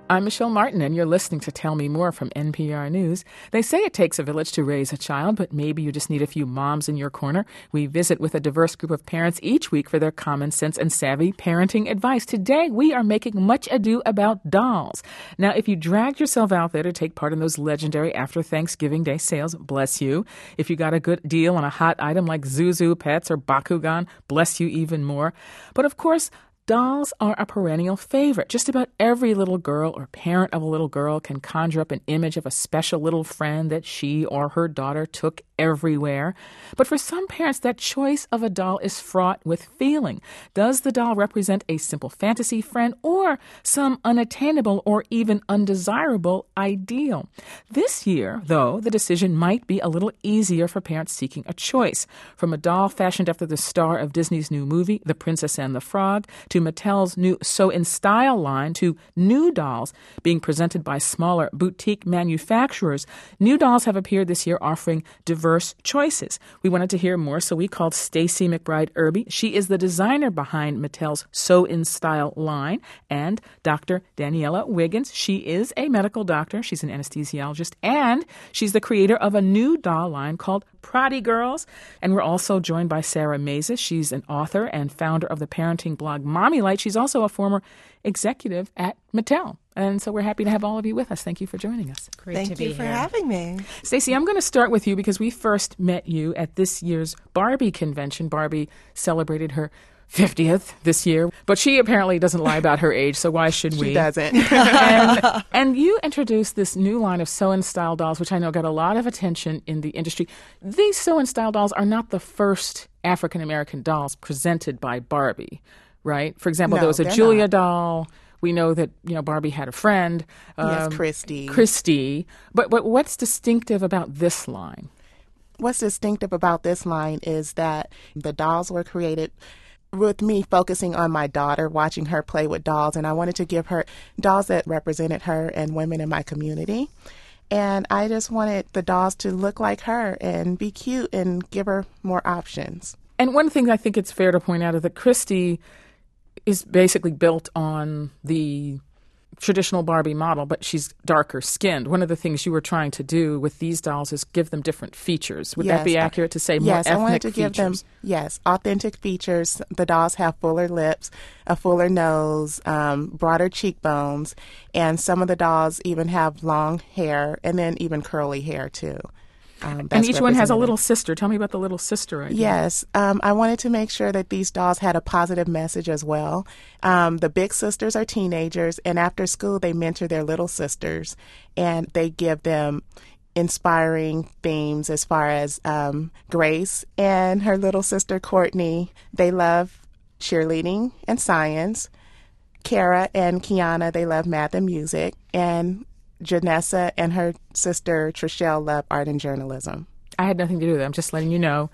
I'm Michelle Martin, and you're listening to Tell Me More from NPR News. They say it takes a village to raise a child, but maybe you just need a few moms in your corner. We visit with a diverse group of parents each week for their common sense and savvy parenting advice. Today, we are making much ado about dolls. Now, if you dragged yourself out there to take part in those legendary after Thanksgiving Day sales, bless you. If you got a good deal on a hot item like Zuzu Pets or Bakugan, bless you even more. But of course, dolls are a perennial favorite. Just about every little girl or parent of a little girl can conjure up an image of a special little friend that she or her daughter took everywhere. But for some parents, that choice of a doll is fraught with feeling. Does the doll represent a simple fantasy friend or some unattainable or even undesirable ideal? This year, though, the decision might be a little easier for parents seeking a choice. From a doll fashioned after the star of Disney's new movie, The Princess and the Frog, to Mattel's new So In Style line, to new dolls being presented by smaller boutique manufacturers, new dolls have appeared this year offering diverse choices. We wanted to hear more, so we called Stacey McBride Irby. She is the designer behind Mattel's So In Style line, and Dr. Daniela Wiggins. She is a medical doctor. She's an anesthesiologist, and she's the creator of a new doll line called Proddy Girls. And we're also joined by Sarah Mazes. She's an author and founder of the parenting blog Mommy Light. She's also a former executive at Mattel. And so we're happy to have all of you with us. Thank you for joining us. Great to be here. Thank you for having me. Stacey, I'm going to start with you because we first met you at this year's Barbie convention. Barbie celebrated her 50th this year, but she apparently doesn't lie about her age, so why should we? She doesn't. and you introduced this new line of Sew In Style dolls, which I know got a lot of attention in the industry. These Sew In Style dolls are not the first African-American dolls presented by Barbie, right? For example, there was a Julia doll. We know that, Barbie had a friend. Yes, Christy. Christy. But what's distinctive about this line? What's distinctive about this line is that the dolls were created with me focusing on my daughter, watching her play with dolls, and I wanted to give her dolls that represented her and women in my community. And I just wanted the dolls to look like her and be cute and give her more options. And one thing I think it's fair to point out is that Christy is basically built on the traditional Barbie model, but she's darker skinned. One of the things you were trying to do with these dolls is give them different features. Would that be accurate to say more ethnic features? Yes, I wanted to give them, authentic features. The dolls have fuller lips, a fuller nose, broader cheekbones, and some of the dolls even have long hair and then even curly hair too. And each one has a little sister. Tell me about the little sister idea. Yes. I wanted to make sure that these dolls had a positive message as well. The big sisters are teenagers, and after school they mentor their little sisters, and they give them inspiring themes as far as Grace and her little sister Courtney. They love cheerleading and science. Kara and Kiana, they love math and music. And Janessa and her sister Trishelle love art and journalism. I had nothing to do with it. I'm just letting you know.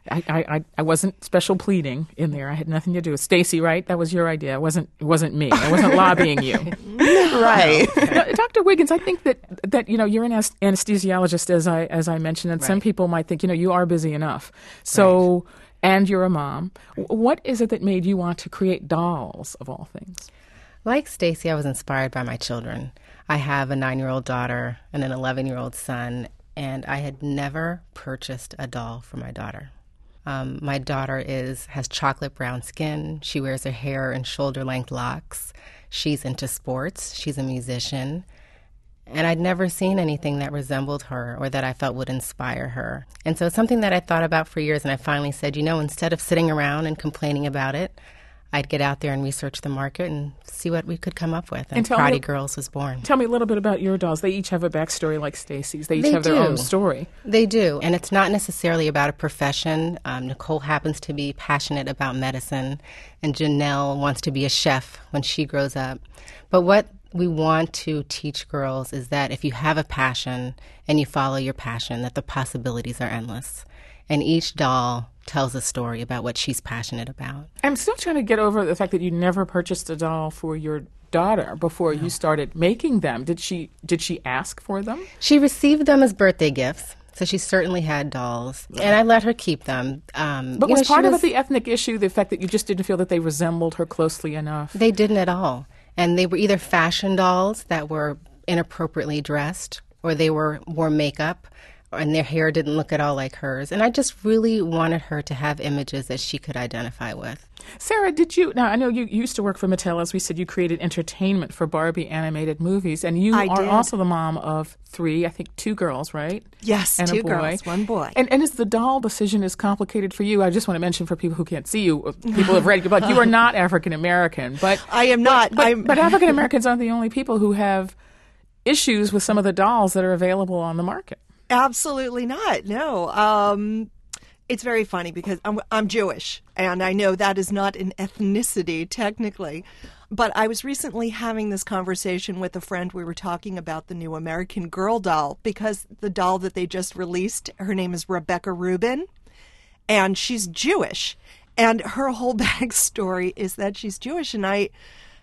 I wasn't special pleading in there. I had nothing to do with Stacey, right? That was your idea. It wasn't me. I wasn't lobbying you. Right. Now, Dr. Wiggins, I think that you're an anesthesiologist, as I mentioned, and some people might think, you are busy enough. So, and you're a mom. What is it that made you want to create dolls, of all things? Like Stacey, I was inspired by my children. I have a 9-year-old daughter and an 11-year-old son, and I had never purchased a doll for my daughter. My daughter has chocolate brown skin. She wears her hair in shoulder-length locks. She's into sports. She's a musician. And I'd never seen anything that resembled her or that I felt would inspire her. And so it's something that I thought about for years, and I finally said, instead of sitting around and complaining about it, I'd get out there and research the market and see what we could come up with. And Proddy Girls was born. Tell me a little bit about your dolls. They each have a backstory like Stacey's. They each have their own story. They do. And it's not necessarily about a profession. Nicole happens to be passionate about medicine, and Janelle wants to be a chef when she grows up. But what we want to teach girls is that if you have a passion and you follow your passion, that the possibilities are endless. And each doll tells a story about what she's passionate about. I'm still trying to get over the fact that you never purchased a doll for your daughter before you started making them. Did she ask for them? She received them as birthday gifts. So she certainly had dolls, and I let her keep them. But was part of it the ethnic issue, the fact that you just didn't feel that they resembled her closely enough? They didn't at all. And they were either fashion dolls that were inappropriately dressed, or they wore makeup, and their hair didn't look at all like hers. And I just really wanted her to have images that she could identify with. Sarah, now I know you used to work for Mattel. As we said, you created entertainment for Barbie animated movies, and you are also the mom of 3, I think 2 girls, right? Yes, and 2 girls, 1 boy. And is the doll decision as complicated for you? I just want to mention for people who can't see you, people who have read your book, you are not African American. But I am not. But African Americans aren't the only people who have issues with some of the dolls that are available on the market. Absolutely not. No. It's very funny because I'm Jewish, and I know that is not an ethnicity technically. But I was recently having this conversation with a friend. We were talking about the new American Girl doll, because the doll that they just released, her name is Rebecca Rubin, and she's Jewish. And her whole backstory is that she's Jewish, and I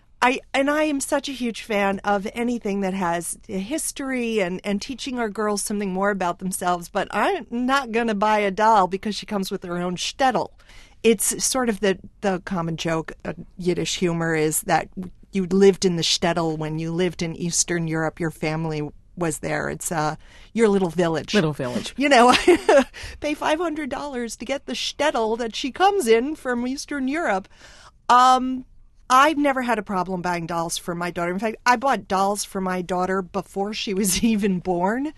am such a huge fan of anything that has a history and teaching our girls something more about themselves. But I'm not going to buy a doll because she comes with her own shtetl. It's sort of the common joke, Yiddish humor, is that you lived in the shtetl when you lived in Eastern Europe. Your family was there. It's your little village. Little village. You know, pay $500 to get the shtetl that she comes in from Eastern Europe. I've never had a problem buying dolls for my daughter. In fact, I bought dolls for my daughter before she was even born.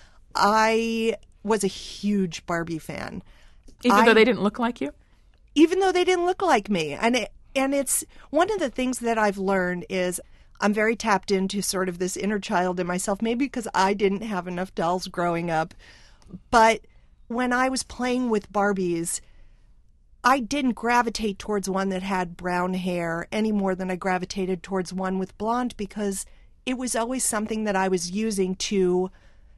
I was a huge Barbie fan. Even though they didn't look like you? Even though they didn't look like me. And it's one of the things that I've learned is I'm very tapped into sort of this inner child in myself, maybe because I didn't have enough dolls growing up. But when I was playing with Barbies, I didn't gravitate towards one that had brown hair any more than I gravitated towards one with blonde, because it was always something that I was using to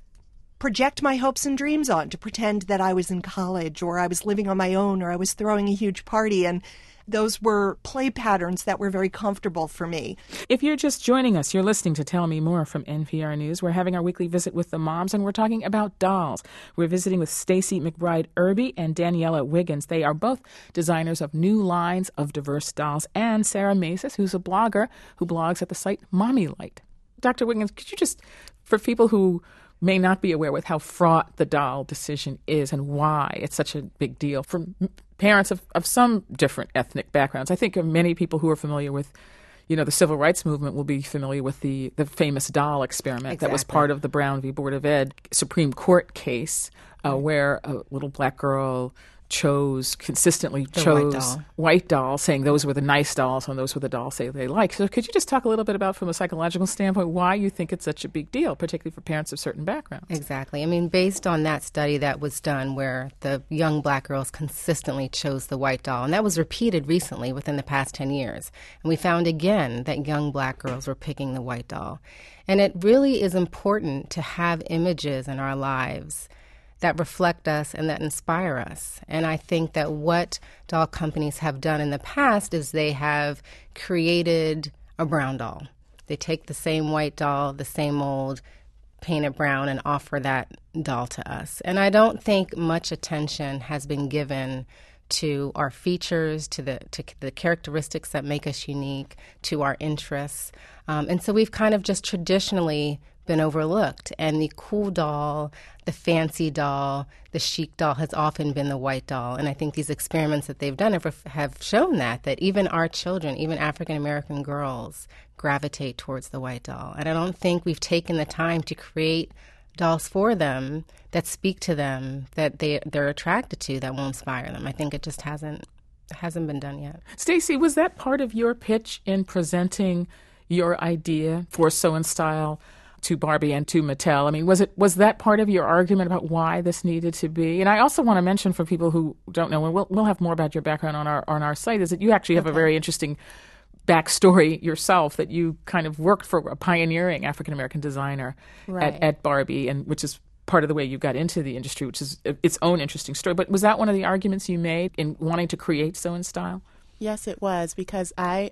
project my hopes and dreams on, to pretend that I was in college or I was living on my own or I was throwing a huge party. And those were play patterns that were very comfortable for me. If you're just joining us, you're listening to Tell Me More from NPR News. We're having our weekly visit with the moms, and we're talking about dolls. We're visiting with Stacey McBride Irby and Daniela Wiggins. They are both designers of new lines of diverse dolls, and Sarah Macis, who's a blogger who blogs at the site Mommy Light. Dr. Wiggins, could you just, for people who may not be aware with how fraught the doll decision is and why it's such a big deal for parents of some different ethnic backgrounds. I think many people who are familiar with, the civil rights movement will be familiar with the famous doll experiment that was part of the Brown v. Board of Ed Supreme Court case, where a little black girl consistently chose white dolls, saying those were the nice dolls and those were the dolls they like. So could you just talk a little bit about, from a psychological standpoint, why you think it's such a big deal, particularly for parents of certain backgrounds? Exactly. I mean, based on that study that was done where the young black girls consistently chose the white doll, and that was repeated recently within the past 10 years. And we found again that young black girls were picking the white doll. And it really is important to have images in our lives that reflect us and that inspire us. And I think that what doll companies have done in the past is they have created a brown doll. They take the same white doll, the same mold, paint it brown, and offer that doll to us. And I don't think much attention has been given to our features, to the characteristics that make us unique, to our interests. And so we've kind of just traditionally been overlooked. And the cool doll, the fancy doll, the chic doll has often been the white doll. And I think these experiments that they've done have shown that even our children, even African-American girls, gravitate towards the white doll. And I don't think we've taken the time to create dolls for them that speak to them, that they're attracted to, that will inspire them. I think it just hasn't been done yet. Stacey, was that part of your pitch in presenting your idea for Sew and Style to Barbie and to Mattel? I mean, was that part of your argument about why this needed to be? And I also want to mention, for people who don't know, and we'll have more about your background on our site, is that you actually have a very interesting backstory yourself, that you kind of worked for a pioneering African-American designer at Barbie, and which is part of the way you got into the industry, which is its own interesting story. But was that one of the arguments you made in wanting to create Sew and Style? Yes, it was, because I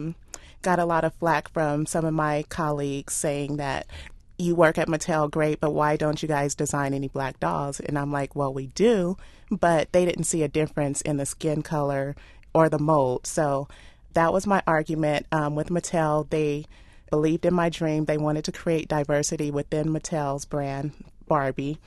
got a lot of flack from some of my colleagues saying that you work at Mattel, great, but why don't you guys design any black dolls? And I'm like, well, we do, but they didn't see a difference in the skin color or the mold. So that was my argument with Mattel. They believed in my dream. They wanted to create diversity within Mattel's brand, Barbie.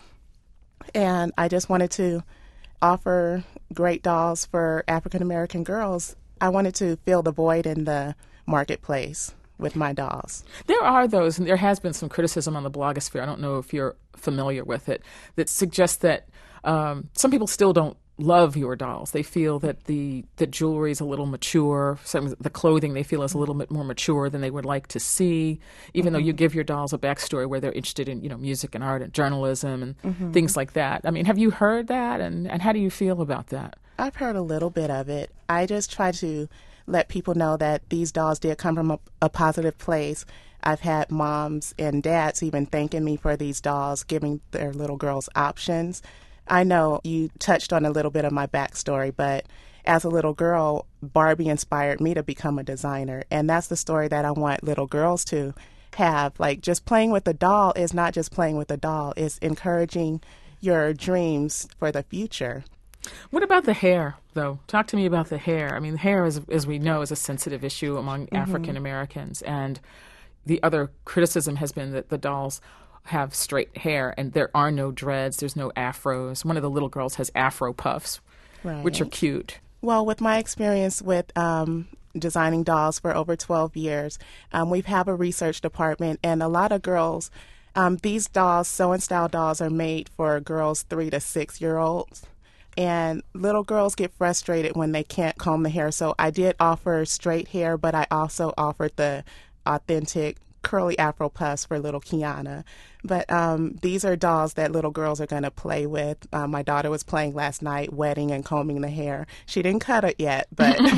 And I just wanted to offer great dolls for African American girls. I wanted to fill the void in the marketplace with my dolls. There are those, and there has been some criticism on the blogosphere, I don't know if you're familiar with it, that suggests that some people still don't love your dolls. They feel that the jewelry is a little mature. The clothing they feel is a little bit more mature than they would like to see, even though you give your dolls a backstory where they're interested in, music and art and journalism and things like that. I mean, have you heard that, and how do you feel about that? I've heard a little bit of it. I just try to let people know that these dolls did come from a positive place. I've had moms and dads even thanking me for these dolls, giving their little girls options. I know you touched on a little bit of my backstory, but as a little girl, Barbie inspired me to become a designer. And that's the story that I want little girls to have. Like, just playing with a doll is not just playing with a doll. It's encouraging your dreams for the future. What about the hair, though? Talk to me about the hair. I mean, hair, as we know, is a sensitive issue among African Americans. And the other criticism has been that the dolls have straight hair and there are no dreads, there's no afros. One of the little girls has afro puffs, which are cute. Well, with my experience with designing dolls for over 12 years, we have a research department, and a lot of girls, these dolls, sew-and style dolls, are made for girls 3 to 6 year olds. And little girls get frustrated when they can't comb the hair. So I did offer straight hair, but I also offered the authentic curly afro puffs for little Kiana. But these are dolls that little girls are going to play with. My daughter was playing last night, wetting and combing the hair. She didn't cut it yet, but so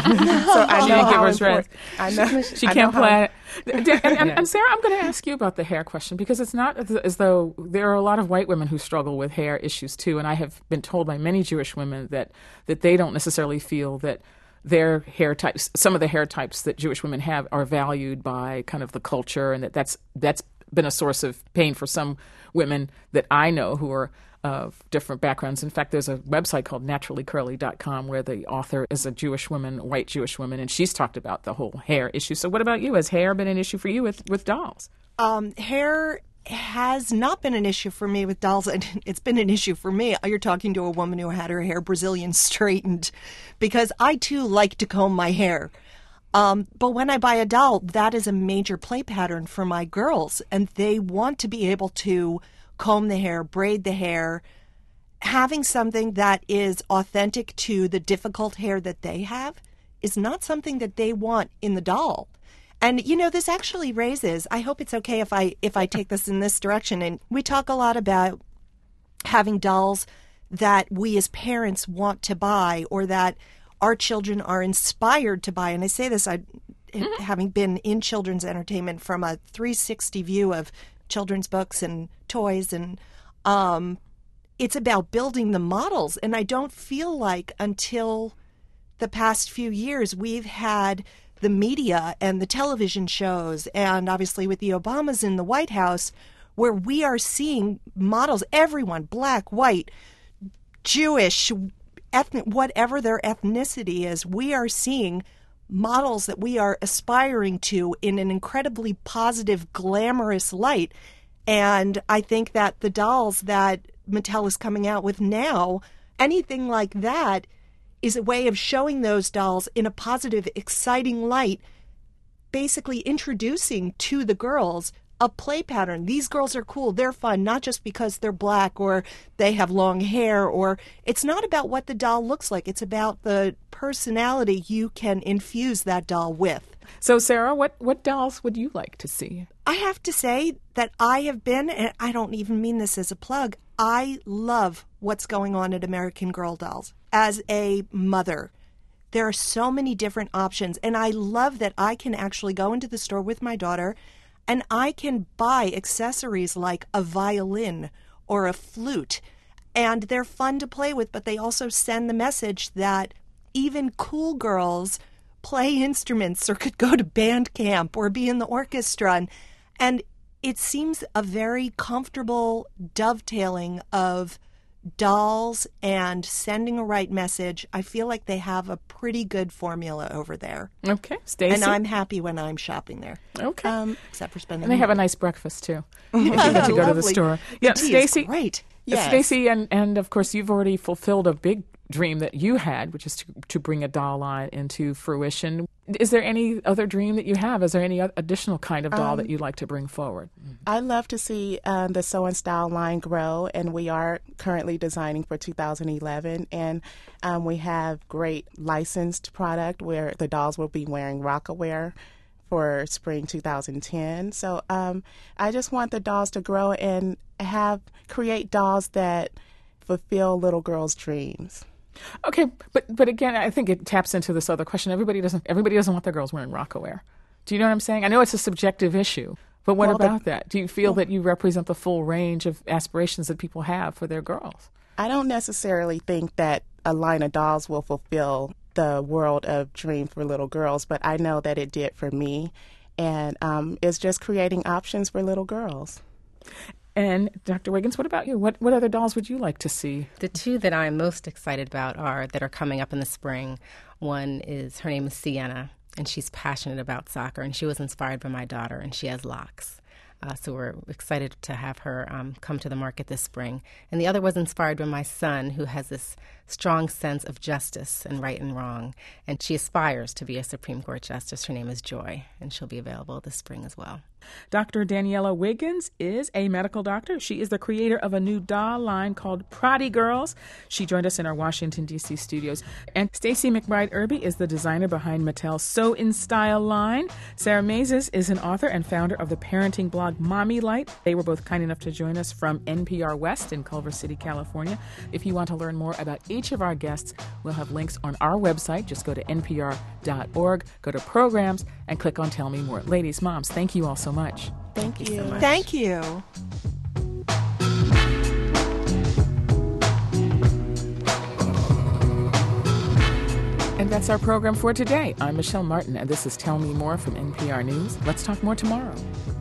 I know how important. I know she can't play it. And Sarah, I'm going to ask you about the hair question, because it's not as though there are a lot of white women who struggle with hair issues too. And I have been told by many Jewish women that they don't necessarily feel that their hair types, some of the hair types that Jewish women have, are valued by kind of the culture, and that's been a source of pain for some women that I know who are of different backgrounds. In fact, there's a website called naturallycurly.com where the author is a Jewish woman, a white Jewish woman, and she's talked about the whole hair issue. So what about you? Has hair been an issue for you with dolls? Hair has not been an issue for me with dolls. It's been an issue for me. You're talking to a woman who had her hair Brazilian straightened, because I too like to comb my hair. But when I buy a doll, that is a major play pattern for my girls, and they want to be able to comb the hair, braid the hair. Having something that is authentic to the difficult hair that they have is not something that they want in the doll. And, this actually raises, I hope it's okay if I take this in this direction. And we talk a lot about having dolls that we as parents want to buy, or that our children are inspired to buy. And I say this, having been in children's entertainment from a 360 view of children's books and toys, and it's about building the models. And I don't feel like until the past few years we've had the media and the television shows, and obviously with the Obamas in the White House, where we are seeing models, everyone, black, white, Jewish, ethnic, whatever their ethnicity is, we are seeing models that we are aspiring to in an incredibly positive, glamorous light. And I think that the dolls that Mattel is coming out with now, anything like that, is a way of showing those dolls in a positive, exciting light, basically introducing to the girls a play pattern. These girls are cool. They're fun, not just because they're black or they have long hair, or it's not about what the doll looks like. It's about the personality you can infuse that doll with. So, Sarah, what dolls would you like to see? I have to say that I have been, and I don't even mean this as a plug, I love what's going on at American Girl Dolls. As a mother, there are so many different options, and I love that I can actually go into the store with my daughter and I can buy accessories like a violin or a flute, and they're fun to play with, but they also send the message that even cool girls play instruments or could go to band camp or be in the orchestra. And it seems a very comfortable dovetailing of dolls and sending a right message, I feel like they have a pretty good formula over there. Okay, Stacey. And I'm happy when I'm shopping there. Okay. Except for spending And they have a money. nice breakfast, too, if you get to go to the Lovely. store. The Yeah, tea is Stacey. great. Yes. Stacey, and of course, you've already fulfilled a big dream that you had, which is to bring a doll line into fruition. Is there any other dream that you have? Is there any additional kind of doll that you'd like to bring forward? I'd love to see the Sew and Style line grow, and we are currently designing for 2011. And we have great licensed product where the dolls will be wearing Rockaware for spring 2010. So I just want the dolls to grow and create dolls that fulfill little girls' dreams. Okay, but again, I think it taps into this other question. Everybody doesn't want their girls wearing Rockaware. Do you know what I'm saying? I know it's a subjective issue, but what about that? Do you feel that you represent the full range of aspirations that people have for their girls? I don't necessarily think that a line of dolls will fulfill the world of dreams for little girls, but I know that it did for me, and it's just creating options for little girls. And Dr. Wiggins, what about you? What other dolls would you like to see? The two that I'm most excited about that are coming up in the spring. One is, her name is Sienna, and she's passionate about soccer, and she was inspired by my daughter, and she has locks. So we're excited to have her come to the market this spring. And the other was inspired by my son, who has this strong sense of justice and right and wrong. And she aspires to be a Supreme Court justice. Her name is Joy, and she'll be available this spring as well. Dr. Daniela Wiggins is a medical doctor. She is the creator of a new doll line called Proddy Girls. She joined us in our Washington, D.C. studios. And Stacey McBride Irby is the designer behind Mattel's Sew in Style line. Sarah Mazes is an author and founder of the parenting blog Mommy Light. They were both kind enough to join us from NPR West in Culver City, California. If you want to learn more about each of our guests, we'll have links on our website. Just go to npr.org, go to programs, and click on Tell Me More. Ladies, moms, thank you all so much. Thank you so much. Thank you. And that's our program for today. I'm Michelle Martin, and this is Tell Me More from NPR News. Let's talk more tomorrow.